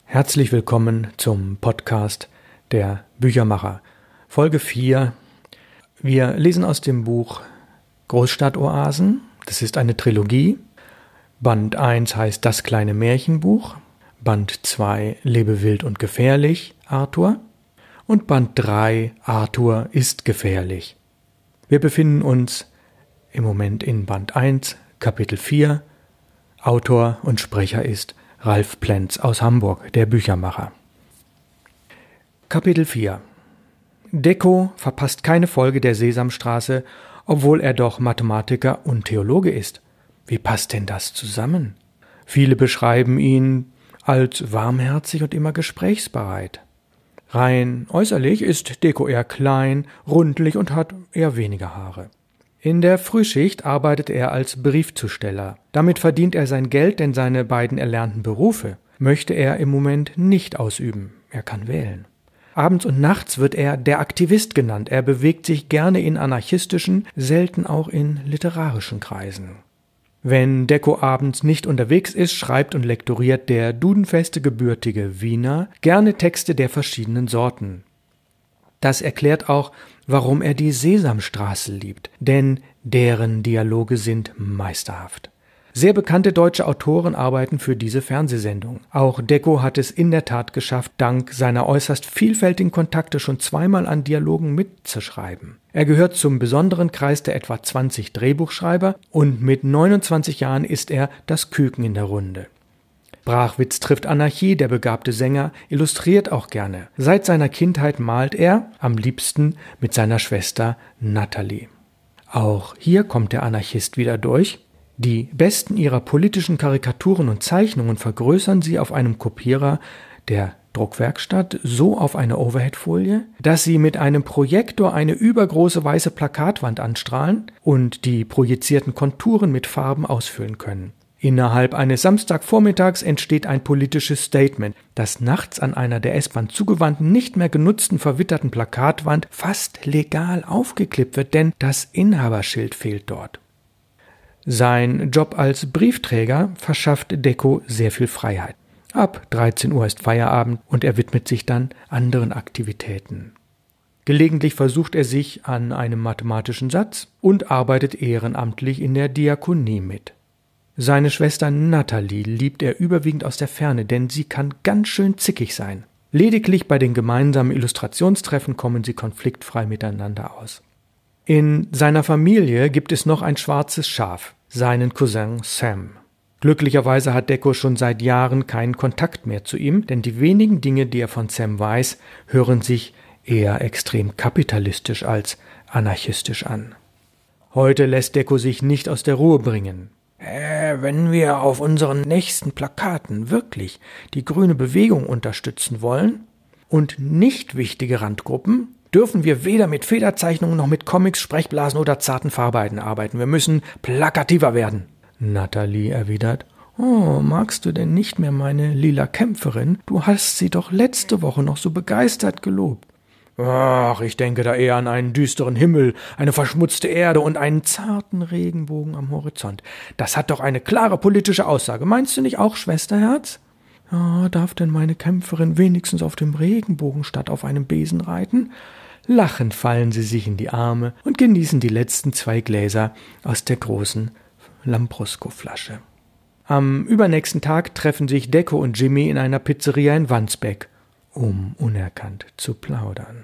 Herzlich willkommen zum Podcast der Büchermacher. Folge 4. Wir lesen aus dem Buch Großstadtoasen. Das ist eine Trilogie. Band 1 heißt Das kleine Märchenbuch. Band 2 Lebe wild und gefährlich, Arthur. Und Band 3 Arthur ist gefährlich. Wir befinden uns im Moment in Band 1, Kapitel 4. Autor und Sprecher ist Ralf Plenz aus Hamburg, der Büchermacher. Kapitel 4. Deko verpasst keine Folge der Sesamstraße, obwohl er doch Mathematiker und Theologe ist. Wie passt denn das zusammen? Viele beschreiben ihn als warmherzig und immer gesprächsbereit. Rein äußerlich ist Deko eher klein, rundlich und hat eher weniger Haare. In der Frühschicht arbeitet er als Briefzusteller. Damit verdient er sein Geld, denn seine beiden erlernten Berufe möchte er im Moment nicht ausüben. Er kann wählen. Abends und nachts wird er der Aktivist genannt. Er bewegt sich gerne in anarchistischen, selten auch in literarischen Kreisen. Wenn Deko abends nicht unterwegs ist, schreibt und lektoriert der dudenfeste gebürtige Wiener gerne Texte der verschiedenen Sorten. Das erklärt auch, warum er die Sesamstraße liebt, denn deren Dialoge sind meisterhaft. Sehr bekannte deutsche Autoren arbeiten für diese Fernsehsendung. Auch Deko hat es in der Tat geschafft, dank seiner äußerst vielfältigen Kontakte schon zweimal an Dialogen mitzuschreiben. Er gehört zum besonderen Kreis der etwa 20 Drehbuchschreiber und mit 29 Jahren ist er das Küken in der Runde. Brachwitz trifft Anarchie, der begabte Sänger, illustriert auch gerne. Seit seiner Kindheit malt er, am liebsten mit seiner Schwester Natalie. Auch hier kommt der Anarchist wieder durch. Die besten ihrer politischen Karikaturen und Zeichnungen vergrößern sie auf einem Kopierer der Druckwerkstatt so auf eine Overheadfolie, dass sie mit einem Projektor eine übergroße weiße Plakatwand anstrahlen und die projizierten Konturen mit Farben ausfüllen können. Innerhalb eines Samstagvormittags entsteht ein politisches Statement, das nachts an einer der S-Bahn zugewandten, nicht mehr genutzten, verwitterten Plakatwand fast legal aufgeklippt wird, denn das Inhaberschild fehlt dort. Sein Job als Briefträger verschafft Deko sehr viel Freiheit. Ab 13 Uhr ist Feierabend und er widmet sich dann anderen Aktivitäten. Gelegentlich versucht er sich an einem mathematischen Satz und arbeitet ehrenamtlich in der Diakonie mit. Seine Schwester Natalie liebt er überwiegend aus der Ferne, denn sie kann ganz schön zickig sein. Lediglich bei den gemeinsamen Illustrationstreffen kommen sie konfliktfrei miteinander aus. In seiner Familie gibt es noch ein schwarzes Schaf, seinen Cousin Sam. Glücklicherweise hat Deko schon seit Jahren keinen Kontakt mehr zu ihm, denn die wenigen Dinge, die er von Sam weiß, hören sich eher extrem kapitalistisch als anarchistisch an. Heute lässt Deko sich nicht aus der Ruhe bringen. Wenn wir auf unseren nächsten Plakaten wirklich die grüne Bewegung unterstützen wollen und nicht wichtige Randgruppen, dürfen wir weder mit Federzeichnungen noch mit Comics, Sprechblasen oder zarten Farbarbeiten arbeiten. Wir müssen plakativer werden. Natalie erwidert, magst du denn nicht mehr meine lila Kämpferin? Du hast sie doch letzte Woche noch so begeistert gelobt. Ach, ich denke da eher an einen düsteren Himmel, eine verschmutzte Erde und einen zarten Regenbogen am Horizont. Das hat doch eine klare politische Aussage. Meinst du nicht auch, Schwesterherz? Ja, darf denn meine Kämpferin wenigstens auf dem Regenbogen statt auf einem Besen reiten? Lachend fallen sie sich in die Arme und genießen die letzten 2 Gläser aus der großen Lambrusco-Flasche. Am übernächsten Tag treffen sich Deko und Jimmy in einer Pizzeria in Wandsbek, um unerkannt zu plaudern.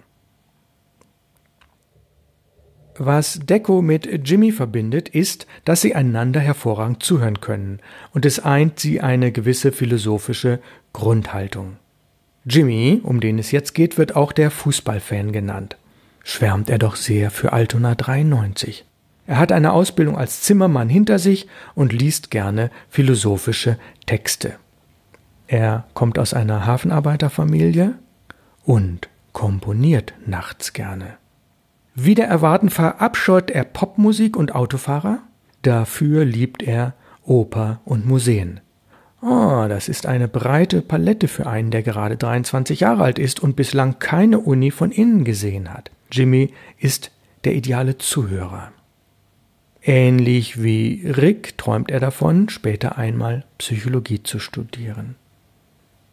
Was Deko mit Jimmy verbindet, ist, dass sie einander hervorragend zuhören können, und es eint sie eine gewisse philosophische Grundhaltung. Jimmy, um den es jetzt geht, wird auch der Fußballfan genannt. Schwärmt er doch sehr für Altona 93. Er hat eine Ausbildung als Zimmermann hinter sich und liest gerne philosophische Texte. Er kommt aus einer Hafenarbeiterfamilie und komponiert nachts gerne. Wider Erwarten verabscheut er Popmusik und Autofahrer, dafür liebt er Oper und Museen. Das ist eine breite Palette für einen, der gerade 23 Jahre alt ist und bislang keine Uni von innen gesehen hat. Jimmy ist der ideale Zuhörer. Ähnlich wie Rick träumt er davon, später einmal Psychologie zu studieren.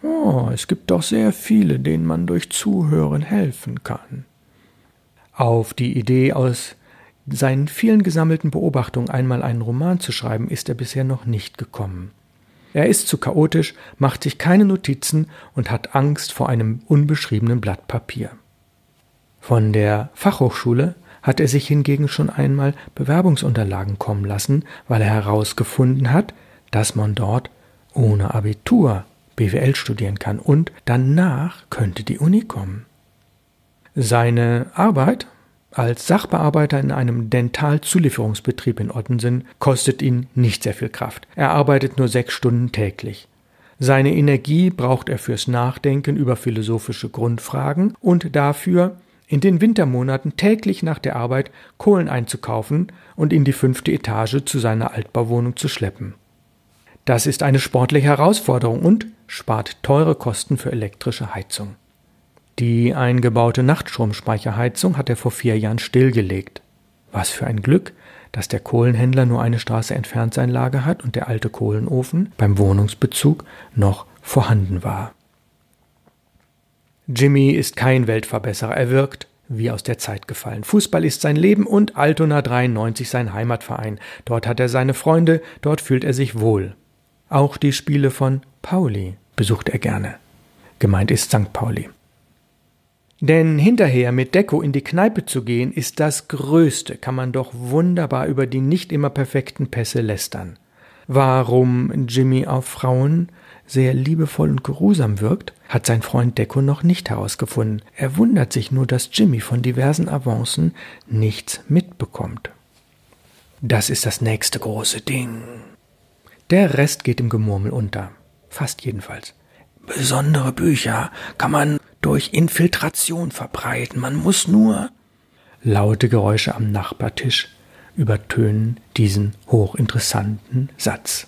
Oh, es gibt doch sehr viele, denen man durch Zuhören helfen kann. Auf die Idee, aus seinen vielen gesammelten Beobachtungen einmal einen Roman zu schreiben, ist er bisher noch nicht gekommen. Er ist zu chaotisch, macht sich keine Notizen und hat Angst vor einem unbeschriebenen Blatt Papier. Von der Fachhochschule hat er sich hingegen schon einmal Bewerbungsunterlagen kommen lassen, weil er herausgefunden hat, dass man dort ohne Abitur BWL studieren kann und danach könnte die Uni kommen. Seine Arbeit als Sachbearbeiter in einem Dentalzulieferungsbetrieb in Ottensen kostet ihn nicht sehr viel Kraft. Er arbeitet nur 6 Stunden täglich. Seine Energie braucht er fürs Nachdenken über philosophische Grundfragen und dafür, in den Wintermonaten täglich nach der Arbeit Kohlen einzukaufen und in die 5. Etage zu seiner Altbauwohnung zu schleppen. Das ist eine sportliche Herausforderung und spart teure Kosten für elektrische Heizung. Die eingebaute Nachtstromspeicherheizung hat er vor 4 Jahren stillgelegt. Was für ein Glück, dass der Kohlenhändler nur eine Straße entfernt sein Lager hat und der alte Kohlenofen beim Wohnungsbezug noch vorhanden war. Jimmy ist kein Weltverbesserer, er wirkt wie aus der Zeit gefallen. Fußball ist sein Leben und Altona 93 sein Heimatverein. Dort hat er seine Freunde, dort fühlt er sich wohl. Auch die Spiele von Pauli besucht er gerne. Gemeint ist St. Pauli. Denn hinterher mit Deko in die Kneipe zu gehen, ist das Größte, kann man doch wunderbar über die nicht immer perfekten Pässe lästern. Warum Jimmy auf Frauen sehr liebevoll und geruhsam wirkt, hat sein Freund Deko noch nicht herausgefunden. Er wundert sich nur, dass Jimmy von diversen Avancen nichts mitbekommt. Das ist das nächste große Ding. Der Rest geht im Gemurmel unter. Fast jedenfalls. Besondere Bücher kann man durch Infiltration verbreiten. Man muss nur... Laute Geräusche am Nachbartisch übertönen diesen hochinteressanten Satz.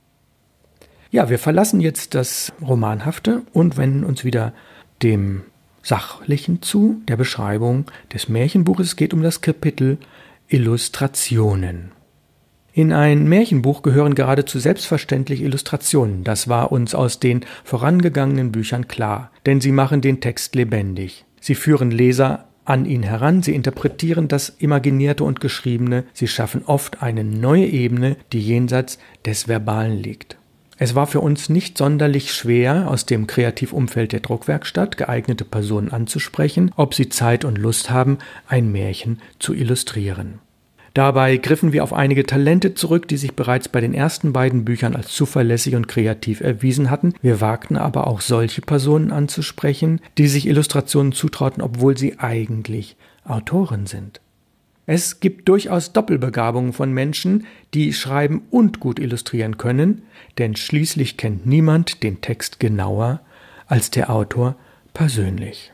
Ja, wir verlassen jetzt das Romanhafte und wenden uns wieder dem Sachlichen zu, der Beschreibung des Märchenbuches. Es geht um das Kapitel Illustrationen. In ein Märchenbuch gehören geradezu selbstverständlich Illustrationen. Das war uns aus den vorangegangenen Büchern klar, denn sie machen den Text lebendig. Sie führen Leser an ihn heran, sie interpretieren das Imaginierte und Geschriebene, sie schaffen oft eine neue Ebene, die jenseits des Verbalen liegt. Es war für uns nicht sonderlich schwer, aus dem Kreativumfeld der Druckwerkstatt geeignete Personen anzusprechen, ob sie Zeit und Lust haben, ein Märchen zu illustrieren. Dabei griffen wir auf einige Talente zurück, die sich bereits bei den ersten beiden Büchern als zuverlässig und kreativ erwiesen hatten. Wir wagten aber auch solche Personen anzusprechen, die sich Illustrationen zutrauten, obwohl sie eigentlich Autoren sind. Es gibt durchaus Doppelbegabungen von Menschen, die schreiben und gut illustrieren können, denn schließlich kennt niemand den Text genauer als der Autor persönlich.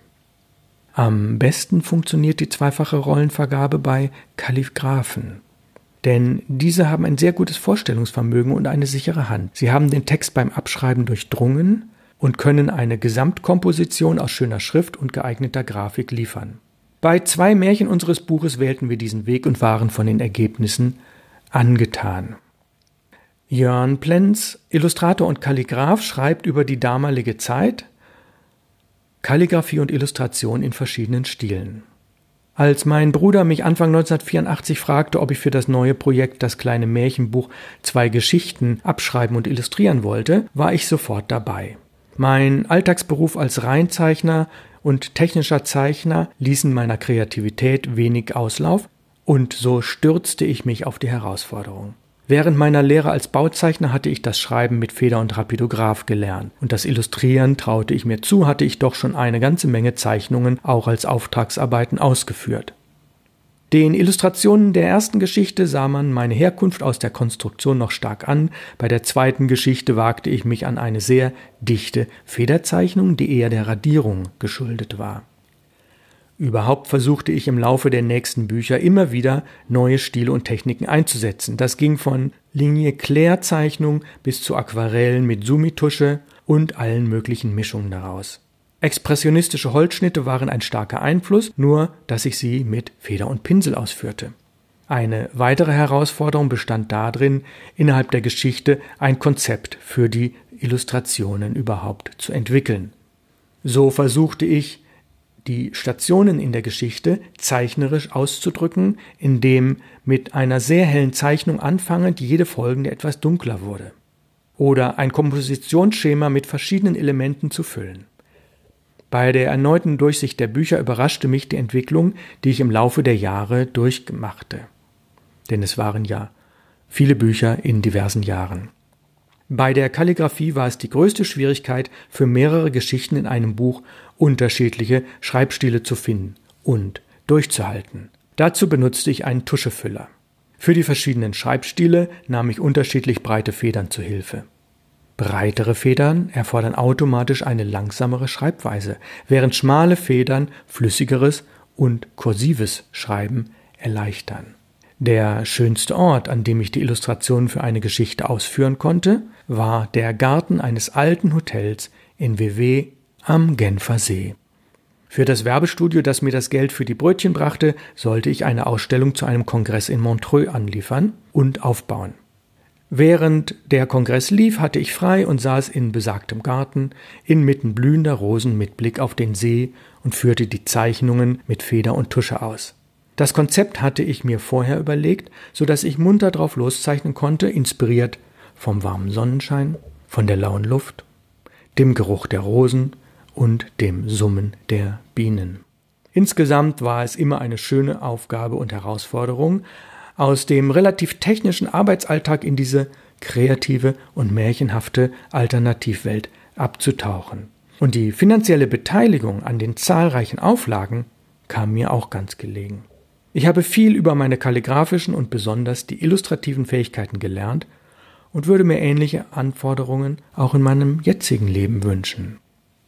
Am besten funktioniert die zweifache Rollenvergabe bei Kalligraphen. Denn diese haben ein sehr gutes Vorstellungsvermögen und eine sichere Hand. Sie haben den Text beim Abschreiben durchdrungen und können eine Gesamtkomposition aus schöner Schrift und geeigneter Grafik liefern. Bei 2 Märchen unseres Buches wählten wir diesen Weg und waren von den Ergebnissen angetan. Jörn Plenz, Illustrator und Kalligraph, schreibt über die damalige Zeit Kalligraphie und Illustration in verschiedenen Stilen. Als mein Bruder mich Anfang 1984 fragte, ob ich für das neue Projekt Das kleine Märchenbuch 2 Geschichten abschreiben und illustrieren wollte, war ich sofort dabei. Mein Alltagsberuf als Reinzeichner und technischer Zeichner ließen meiner Kreativität wenig Auslauf und so stürzte ich mich auf die Herausforderung. Während meiner Lehre als Bauzeichner hatte ich das Schreiben mit Feder und Rapidograph gelernt und das Illustrieren traute ich mir zu, hatte ich doch schon eine ganze Menge Zeichnungen auch als Auftragsarbeiten ausgeführt. Den Illustrationen der ersten Geschichte sah man meine Herkunft aus der Konstruktion noch stark an, bei der zweiten Geschichte wagte ich mich an eine sehr dichte Federzeichnung, die eher der Radierung geschuldet war. Überhaupt versuchte ich im Laufe der nächsten Bücher immer wieder neue Stile und Techniken einzusetzen. Das ging von Linie-Claire-Zeichnung bis zu Aquarellen mit Sumi-Tusche und allen möglichen Mischungen daraus. Expressionistische Holzschnitte waren ein starker Einfluss, nur dass ich sie mit Feder und Pinsel ausführte. Eine weitere Herausforderung bestand darin, innerhalb der Geschichte ein Konzept für die Illustrationen überhaupt zu entwickeln. So versuchte ich, die Stationen in der Geschichte zeichnerisch auszudrücken, indem mit einer sehr hellen Zeichnung anfangend jede folgende etwas dunkler wurde. Oder ein Kompositionsschema mit verschiedenen Elementen zu füllen. Bei der erneuten Durchsicht der Bücher überraschte mich die Entwicklung, die ich im Laufe der Jahre durchmachte. Denn es waren ja viele Bücher in diversen Jahren. Bei der Kalligraphie war es die größte Schwierigkeit, für mehrere Geschichten in einem Buch unterschiedliche Schreibstile zu finden und durchzuhalten. Dazu benutzte ich einen Tuschefüller. Für die verschiedenen Schreibstile nahm ich unterschiedlich breite Federn zu Hilfe. Breitere Federn erfordern automatisch eine langsamere Schreibweise, während schmale Federn flüssigeres und kursives Schreiben erleichtern. Der schönste Ort, an dem ich die Illustrationen für eine Geschichte ausführen konnte, war der Garten eines alten Hotels in Vevey am Genfer See. Für das Werbestudio, das mir das Geld für die Brötchen brachte, sollte ich eine Ausstellung zu einem Kongress in Montreux anliefern und aufbauen. Während der Kongress lief, hatte ich frei und saß in besagtem Garten, inmitten blühender Rosen mit Blick auf den See und führte die Zeichnungen mit Feder und Tusche aus. Das Konzept hatte ich mir vorher überlegt, so dass ich munter drauf loszeichnen konnte, inspiriert vom warmen Sonnenschein, von der lauen Luft, dem Geruch der Rosen und dem Summen der Bienen. Insgesamt war es immer eine schöne Aufgabe und Herausforderung, aus dem relativ technischen Arbeitsalltag in diese kreative und märchenhafte Alternativwelt abzutauchen. Und die finanzielle Beteiligung an den zahlreichen Auflagen kam mir auch ganz gelegen. Ich habe viel über meine kalligraphischen und besonders die illustrativen Fähigkeiten gelernt und würde mir ähnliche Anforderungen auch in meinem jetzigen Leben wünschen.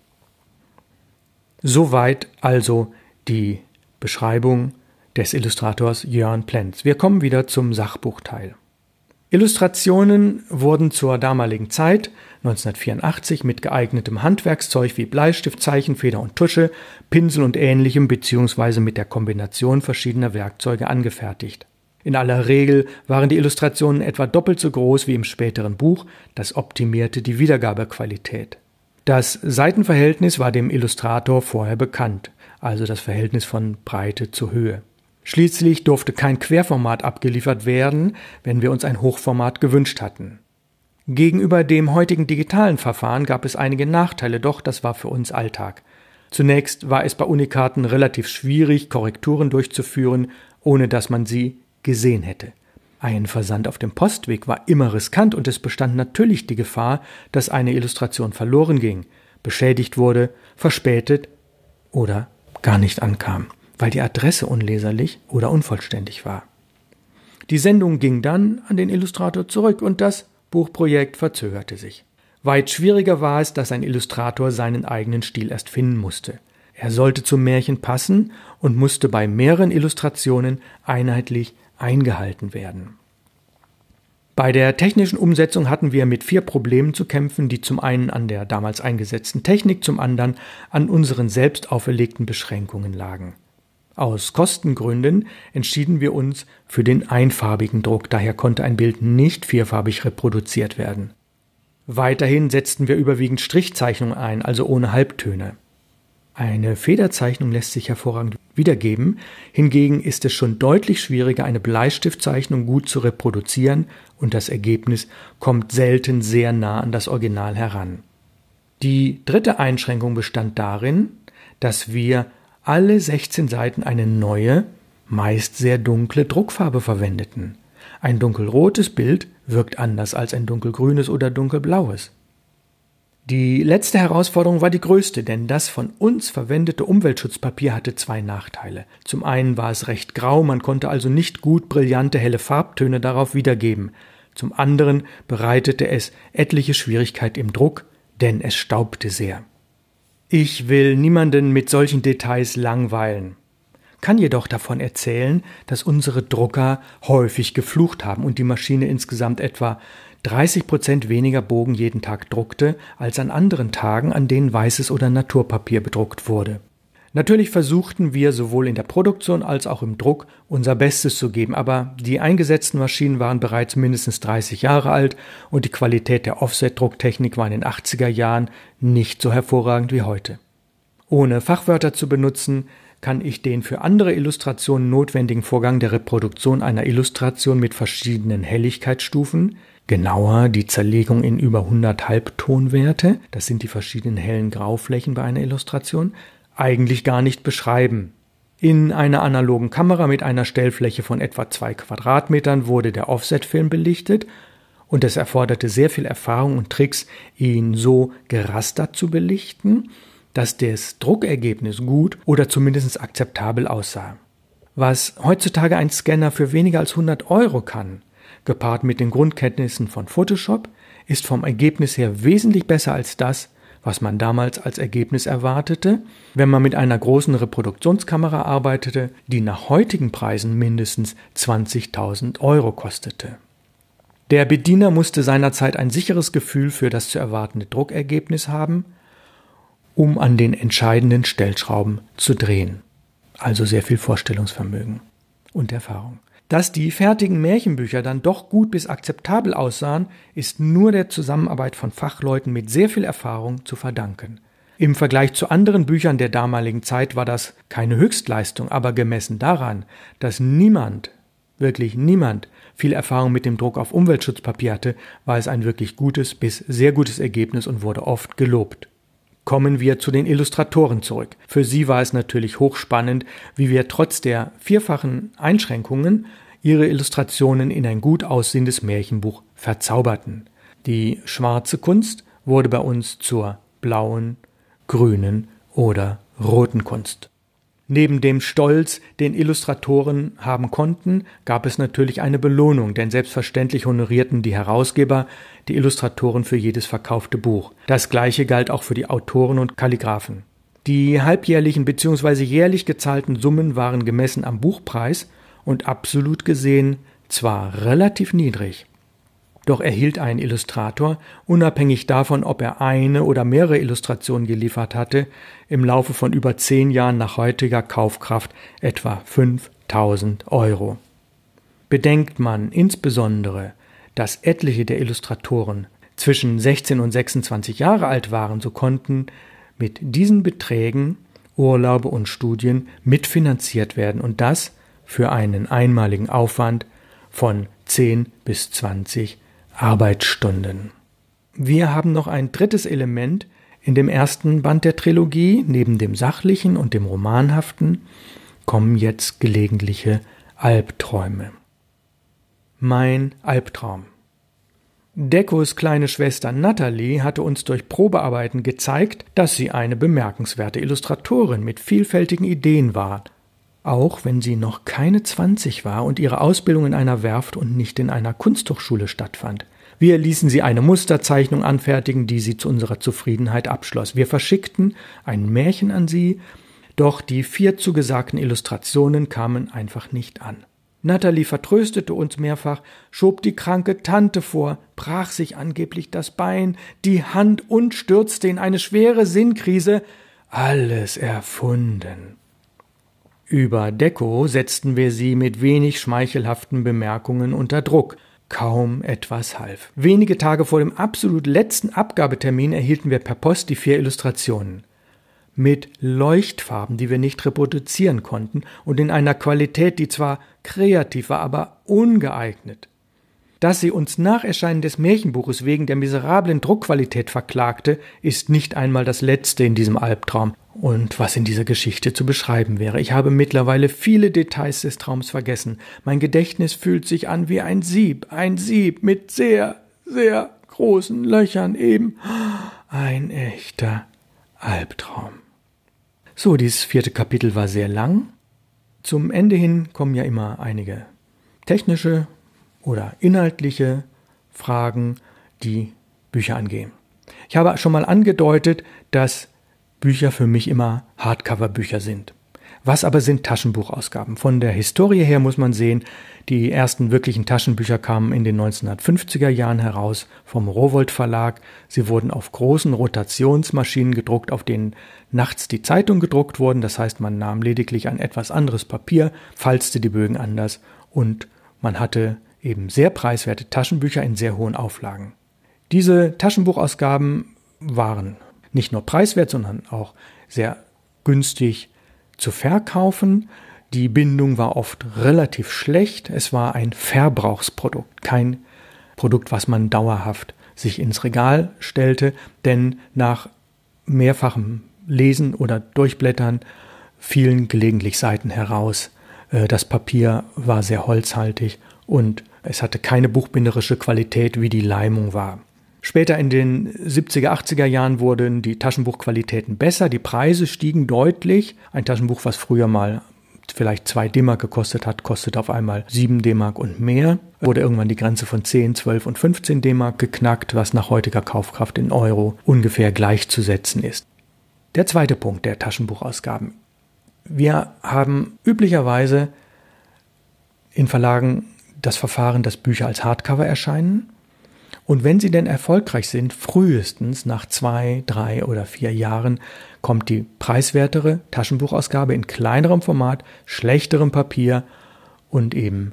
Soweit also die Beschreibung des Illustrators Jörn Plenz. Wir kommen wieder zum Sachbuchteil. Illustrationen wurden zur damaligen Zeit, 1984, mit geeignetem Handwerkszeug wie Bleistift, Zeichenfeder und Tusche, Pinsel und Ähnlichem bzw. mit der Kombination verschiedener Werkzeuge angefertigt. In aller Regel waren die Illustrationen etwa doppelt so groß wie im späteren Buch, das optimierte die Wiedergabequalität. Das Seitenverhältnis war dem Illustrator vorher bekannt, also das Verhältnis von Breite zu Höhe. Schließlich durfte kein Querformat abgeliefert werden, wenn wir uns ein Hochformat gewünscht hatten. Gegenüber dem heutigen digitalen Verfahren gab es einige Nachteile, doch das war für uns Alltag. Zunächst war es bei Unikaten relativ schwierig, Korrekturen durchzuführen, ohne dass man sie gesehen hätte. Ein Versand auf dem Postweg war immer riskant und es bestand natürlich die Gefahr, dass eine Illustration verloren ging, beschädigt wurde, verspätet oder gar nicht ankam, weil die Adresse unleserlich oder unvollständig war. Die Sendung ging dann an den Illustrator zurück und das Buchprojekt verzögerte sich. Weit schwieriger war es, dass ein Illustrator seinen eigenen Stil erst finden musste. Er sollte zum Märchen passen und musste bei mehreren Illustrationen einheitlich eingehalten werden. Bei der technischen Umsetzung hatten wir mit 4 Problemen zu kämpfen, die zum einen an der damals eingesetzten Technik, zum anderen an unseren selbst auferlegten Beschränkungen lagen. Aus Kostengründen entschieden wir uns für den einfarbigen Druck, daher konnte ein Bild nicht vierfarbig reproduziert werden. Weiterhin setzten wir überwiegend Strichzeichnungen ein, also ohne Halbtöne. Eine Federzeichnung lässt sich hervorragend wiedergeben, hingegen ist es schon deutlich schwieriger, eine Bleistiftzeichnung gut zu reproduzieren und das Ergebnis kommt selten sehr nah an das Original heran. Die dritte Einschränkung bestand darin, dass wir alle 16 Seiten eine neue, meist sehr dunkle Druckfarbe verwendeten. Ein dunkelrotes Bild wirkt anders als ein dunkelgrünes oder dunkelblaues. Die letzte Herausforderung war die größte, denn das von uns verwendete Umweltschutzpapier hatte 2 Nachteile. Zum einen war es recht grau, man konnte also nicht gut brillante helle Farbtöne darauf wiedergeben. Zum anderen bereitete es etliche Schwierigkeit im Druck, denn es staubte sehr. Ich will niemanden mit solchen Details langweilen, kann jedoch davon erzählen, dass unsere Drucker häufig geflucht haben und die Maschine insgesamt etwa 30% weniger Bogen jeden Tag druckte, als an anderen Tagen, an denen weißes oder Naturpapier bedruckt wurde. Natürlich versuchten wir sowohl in der Produktion als auch im Druck unser Bestes zu geben, aber die eingesetzten Maschinen waren bereits mindestens 30 Jahre alt und die Qualität der Offset-Drucktechnik war in den 80er Jahren nicht so hervorragend wie heute. Ohne Fachwörter zu benutzen, kann ich den für andere Illustrationen notwendigen Vorgang der Reproduktion einer Illustration mit verschiedenen Helligkeitsstufen, genauer die Zerlegung in über 100 Halbtonwerte, das sind die verschiedenen hellen Grauflächen bei einer Illustration, eigentlich gar nicht beschreiben. In einer analogen Kamera mit einer Stellfläche von etwa 2 Quadratmetern wurde der Offset-Film belichtet und es erforderte sehr viel Erfahrung und Tricks, ihn so gerastert zu belichten, dass das Druckergebnis gut oder zumindest akzeptabel aussah. Was heutzutage ein Scanner für weniger als 100 Euro kann, gepaart mit den Grundkenntnissen von Photoshop, ist vom Ergebnis her wesentlich besser als das, was man damals als Ergebnis erwartete, wenn man mit einer großen Reproduktionskamera arbeitete, die nach heutigen Preisen mindestens 20.000 Euro kostete. Der Bediener musste seinerzeit ein sicheres Gefühl für das zu erwartende Druckergebnis haben, um an den entscheidenden Stellschrauben zu drehen. Also sehr viel Vorstellungsvermögen und Erfahrung. Dass die fertigen Märchenbücher dann doch gut bis akzeptabel aussahen, ist nur der Zusammenarbeit von Fachleuten mit sehr viel Erfahrung zu verdanken. Im Vergleich zu anderen Büchern der damaligen Zeit war das keine Höchstleistung, aber gemessen daran, dass niemand, wirklich niemand, viel Erfahrung mit dem Druck auf Umweltschutzpapier hatte, war es ein wirklich gutes bis sehr gutes Ergebnis und wurde oft gelobt. Kommen wir zu den Illustratoren zurück. Für sie war es natürlich hochspannend, wie wir trotz der vierfachen Einschränkungen ihre Illustrationen in ein gut aussehendes Märchenbuch verzauberten. Die schwarze Kunst wurde bei uns zur blauen, grünen oder roten Kunst. Neben dem Stolz, den Illustratoren haben konnten, gab es natürlich eine Belohnung, denn selbstverständlich honorierten die Herausgeber die Illustratoren für jedes verkaufte Buch. Das Gleiche galt auch für die Autoren und Kalligraphen. Die halbjährlichen bzw. jährlich gezahlten Summen waren gemessen am Buchpreis und absolut gesehen zwar relativ niedrig. Doch erhielt ein Illustrator, unabhängig davon, ob er eine oder mehrere Illustrationen geliefert hatte, im Laufe von über 10 Jahren nach heutiger Kaufkraft etwa 5.000 Euro. Bedenkt man insbesondere, dass etliche der Illustratoren zwischen 16 und 26 Jahre alt waren, so konnten mit diesen Beträgen Urlaube und Studien mitfinanziert werden und das für einen einmaligen Aufwand von 10 bis 20 Arbeitsstunden. Wir haben noch ein drittes Element in dem ersten Band der Trilogie. Neben dem Sachlichen und dem Romanhaften kommen jetzt gelegentliche Albträume. Mein Albtraum. Deckos kleine Schwester Natalie hatte uns durch Probearbeiten gezeigt, dass sie eine bemerkenswerte Illustratorin mit vielfältigen Ideen war, auch wenn sie noch keine 20 war und ihre Ausbildung in einer Werft und nicht in einer Kunsthochschule stattfand. Wir ließen sie eine Musterzeichnung anfertigen, die sie zu unserer Zufriedenheit abschloss. Wir verschickten ein Märchen an sie, doch die 4 zugesagten Illustrationen kamen einfach nicht an. Natalie vertröstete uns mehrfach, schob die kranke Tante vor, brach sich angeblich das Bein, die Hand und stürzte in eine schwere Sinnkrise. Alles erfunden. Über Decco setzten wir sie mit wenig schmeichelhaften Bemerkungen unter Druck. Kaum etwas half. Wenige Tage vor dem absolut letzten Abgabetermin erhielten wir per Post die 4 Illustrationen. Mit Leuchtfarben, die wir nicht reproduzieren konnten und in einer Qualität, die zwar kreativ war, aber ungeeignet. Dass sie uns nach Erscheinen des Märchenbuches wegen der miserablen Druckqualität verklagte, ist nicht einmal das Letzte in diesem Albtraum und was in dieser Geschichte zu beschreiben wäre. Ich habe mittlerweile viele Details des Traums vergessen. Mein Gedächtnis fühlt sich an wie ein Sieb mit sehr, sehr großen Löchern eben. Ein echter Albtraum. So, dieses 4. Kapitel war sehr lang. Zum Ende hin kommen ja immer einige technische oder inhaltliche Fragen, die Bücher angehen. Ich habe schon mal angedeutet, dass Bücher für mich immer Hardcover-Bücher sind. Was aber sind Taschenbuchausgaben? Von der Historie her muss man sehen, die ersten wirklichen Taschenbücher kamen in den 1950er Jahren heraus vom Rowohlt Verlag. Sie wurden auf großen Rotationsmaschinen gedruckt, auf denen nachts die Zeitungen gedruckt wurden. Das heißt, man nahm lediglich ein etwas anderes Papier, falzte die Bögen anders und man hatte eben sehr preiswerte Taschenbücher in sehr hohen Auflagen. Diese Taschenbuchausgaben waren nicht nur preiswert, sondern auch sehr günstig zu verkaufen. Die Bindung war oft relativ schlecht. Es war ein Verbrauchsprodukt, kein Produkt, was man dauerhaft sich ins Regal stellte, denn nach mehrfachem Lesen oder Durchblättern fielen gelegentlich Seiten heraus. Das Papier war sehr holzhaltig und es hatte keine buchbinderische Qualität, wie die Leimung war. Später in den 70er, 80er Jahren wurden die Taschenbuchqualitäten besser, die Preise stiegen deutlich. Ein Taschenbuch, was früher mal vielleicht 2 D-Mark gekostet hat, kostet auf einmal 7 D-Mark und mehr. Wurde irgendwann die Grenze von 10, 12 und 15 D-Mark geknackt, was nach heutiger Kaufkraft in Euro ungefähr gleichzusetzen ist. Der zweite Punkt der Taschenbuchausgaben. Wir haben üblicherweise in Verlagen das Verfahren, dass Bücher als Hardcover erscheinen. Und wenn sie denn erfolgreich sind, frühestens nach 2, 3 oder 4 Jahren kommt die preiswertere Taschenbuchausgabe in kleinerem Format, schlechterem Papier und eben,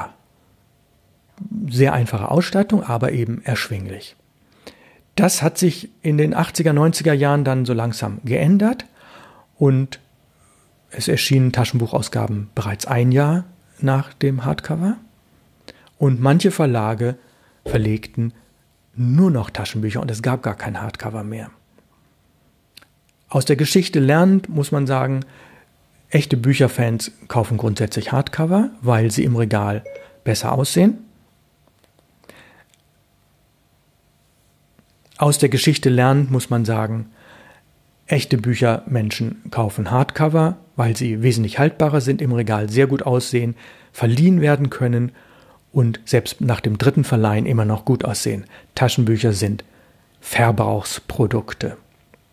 sehr einfache Ausstattung, aber eben erschwinglich. Das hat sich in den 80er, 90er Jahren dann so langsam geändert und es erschienen Taschenbuchausgaben bereits 1 Jahr nach dem Hardcover und manche Verlage verlegten nur noch Taschenbücher und es gab gar kein Hardcover mehr. Aus der Geschichte lernend muss man sagen, echte Bücherfans kaufen grundsätzlich Hardcover, weil sie im Regal besser aussehen. Aus der Geschichte lernend muss man sagen, echte Büchermenschen kaufen Hardcover, weil sie wesentlich haltbarer sind, im Regal sehr gut aussehen, verliehen werden können und selbst nach dem 3. Verleihen immer noch gut aussehen. Taschenbücher sind Verbrauchsprodukte.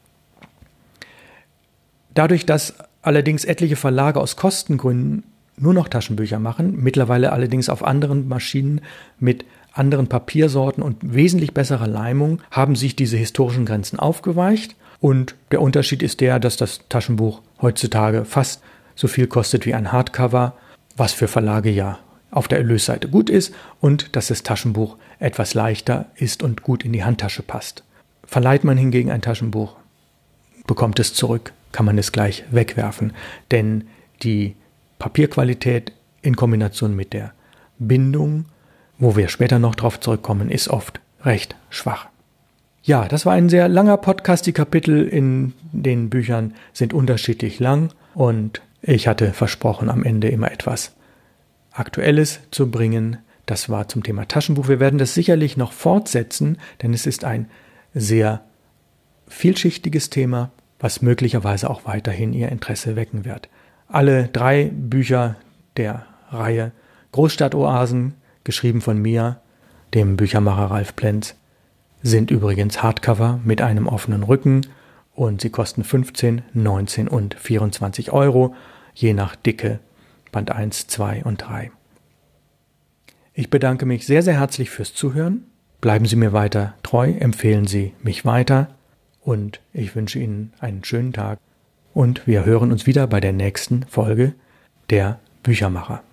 Dadurch, dass allerdings etliche Verlage aus Kostengründen nur noch Taschenbücher machen, mittlerweile allerdings auf anderen Maschinen mit anderen Papiersorten und wesentlich besserer Leimung, haben sich diese historischen Grenzen aufgeweicht. Und der Unterschied ist der, dass das Taschenbuch heutzutage fast so viel kostet wie ein Hardcover, was für Verlage ja auf der Erlösseite gut ist und dass das Taschenbuch etwas leichter ist und gut in die Handtasche passt. Verleiht man hingegen ein Taschenbuch, bekommt es zurück, kann man es gleich wegwerfen, denn die Papierqualität in Kombination mit der Bindung, wo wir später noch drauf zurückkommen, ist oft recht schwach. Ja, das war ein sehr langer Podcast. Die Kapitel in den Büchern sind unterschiedlich lang und ich hatte versprochen, am Ende immer etwas Aktuelles zu bringen. Das war zum Thema Taschenbuch. Wir werden das sicherlich noch fortsetzen, denn es ist ein sehr vielschichtiges Thema, was möglicherweise auch weiterhin Ihr Interesse wecken wird. Alle 3 Bücher der Reihe Großstadtoasen, geschrieben von mir, dem Büchermacher Ralf Plenz, sind übrigens Hardcover mit einem offenen Rücken und sie kosten 15, 19 und 24 Euro, je nach Dicke, Band 1, 2 und 3. Ich bedanke mich sehr, sehr herzlich fürs Zuhören. Bleiben Sie mir weiter treu, empfehlen Sie mich weiter und ich wünsche Ihnen einen schönen Tag und wir hören uns wieder bei der nächsten Folge der Büchermacher.